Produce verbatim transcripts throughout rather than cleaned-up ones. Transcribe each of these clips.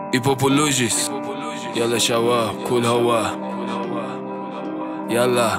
ایپوپولوژیس یالا شوا کل هوا یالا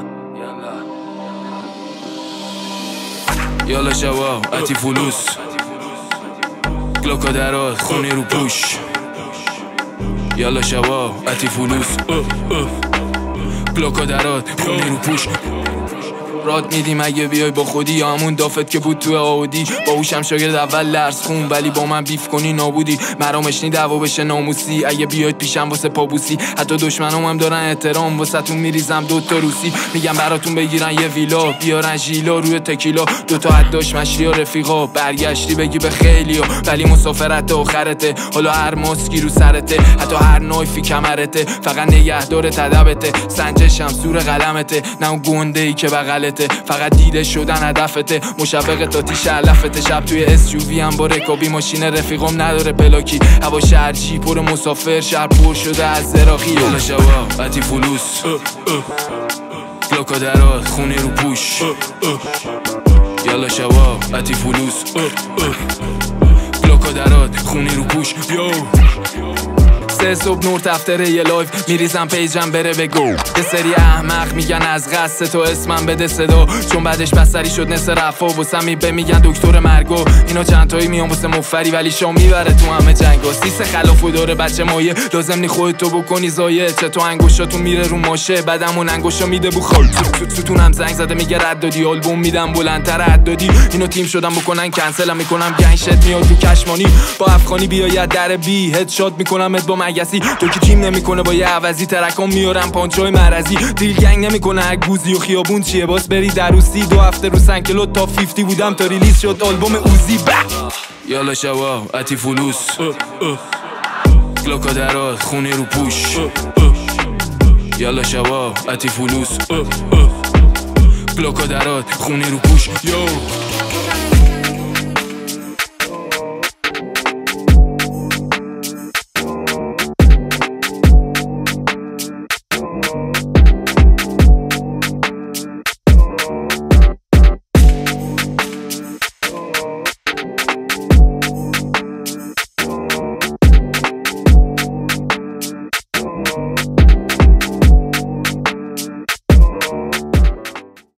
یالا شوا اتی فلوس گلوکا درات خونی رو پوش یالا شوا اتی فلوس گلوکا درات خونی رو پوش راد میدیم اگه بیای با خودی یا همون دافت که بود توی آودی باهوشم شاگرد اول درس خون ولی با من بیف کنی نابودی مرامشنی دعوا بشه ناموسی اگه بیاید پیشم واسه پابوسی حتی دشمنام هم دارن احترام واسه تون میریزم دوتا روسی میگم براتون بگیرن یه ویلا بیارن ژیلا روی تکیلا دوتا حداش مشری و رفیقا برگشتی بگی به خیلیا ولی مسافرت آخرته حالا هر ماسکی رو سرته حتی هر نایفی کمرته فقط نگهدار تدبته سنجشم سور قلمته نه اون گنده ای که بغلته فقط دیده شدن هدفته مشوق تا تیش علفته شب توی اس یو وی هم با رکابی ماشین رفیقم نداره پلاکی هوا شهرچی پر مسافر شهر پر شده از زراخی یالا شوا اتی فلوس گلوکا درات خونی رو پوش یالا شوا اتی فلوس گلوکا درات خونی رو پوش یو سه صبح نور تفتره یه لایف میریزم پیجم بره بگو یه سری احمق میگن از قصد تو اسمم بده صدا چون بعدش بسری شد نصف رفا واسه می به میگن دکتر مرگو اینا چند تایی میان واسه مفری ولی شام میبره تو همه جنگا سیس خلافو داره بچه مایه لازم نی خودتو بکنی زایه چه تو انگوشاتون میره رو ماشه بعدمون انگوشا میده بو خال ستونم زنگ زده میگه رد دادی آلبوم میدم بلندتر رد دادی اینو تیم شدم بکنن کنسلم میکنم گنشت میاد تو کشمانی با افغانی بیاید در بی هد شات میکنم با مگسی تو که تیم نمیکنه با یه عوضی ترکام میارم پانچای مرزی دیل گنگ نمیکنه اگه گوزی و خیابون چیه باز بری در روسی دو هفته رو سنکلو تا پنجاه بودم تا ریلیز شد آلبوم اوزی با یالا شوا اتی فلوس گلوکا درات خونی رو پوش یالا شوا اتی فلوس گلوکا درات خونی رو پوش یو